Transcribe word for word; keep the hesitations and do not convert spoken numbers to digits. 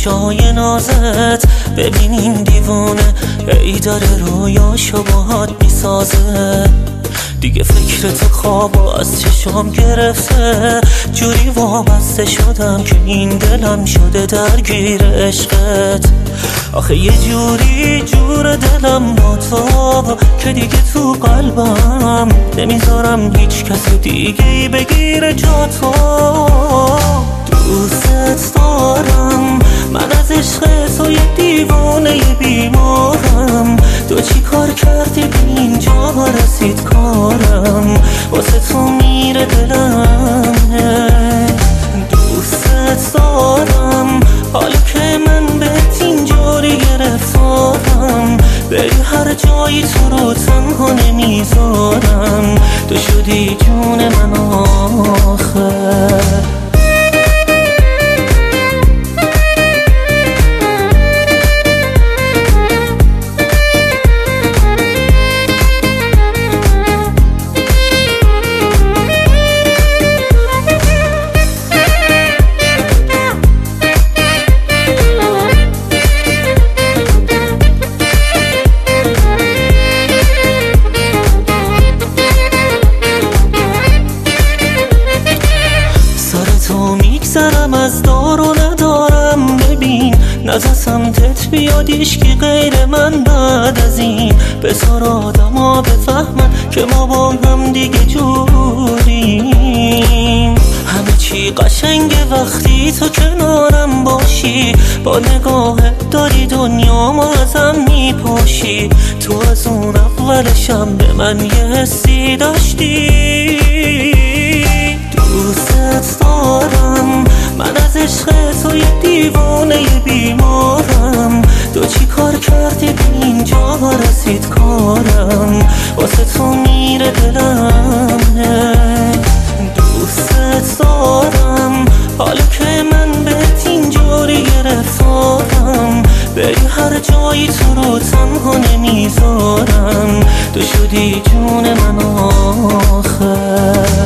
چشای نازت ببین این دیوونه ای داره رویاشو باهات میسازه. دیگه فکر تو خوابو از چشام گرفته، جوری وابسته شدم که این دلم شده درگیر عشقت. آخه یه جوری جور دلم با تو که دیگه تو قلبم نمیذارم هیچ کس دیگه ای بگیره جا تو. دوست دارم من از عشق تو یه دیوانه بیمارم، تو چی کار کردی به اینجا رسید کارم، واسه تو میره دلم. دوست دارم حالا که من بهت اینجوری گرفتارم، بری هر جایی تو رو تنها نمیذارم، تو شدی جون من آخر. میگذرم از دار و ندارم، ببین نز سمتت بیاد عشقی غیر من بعد از این. بذار آدم ها بفهمن که ما با هم دیگه جوریم. همه چی قشنگه وقتی تو کنارم باشی، با نگاهت داری دنیا ما ازم میپاشی. تو از اون اولشم به من یه حسی داشتی. دوست دارم من از عشق تو یه دیوانه بیمارم، تو چی کار کردی به اینجا رسید کارم، واسه تو میره دلم. دوست دارم حالا که من بهت اینجوری گرفتارم، بری هر جایی تو رو تنها نمیذارم، تو شدی جون من آخر.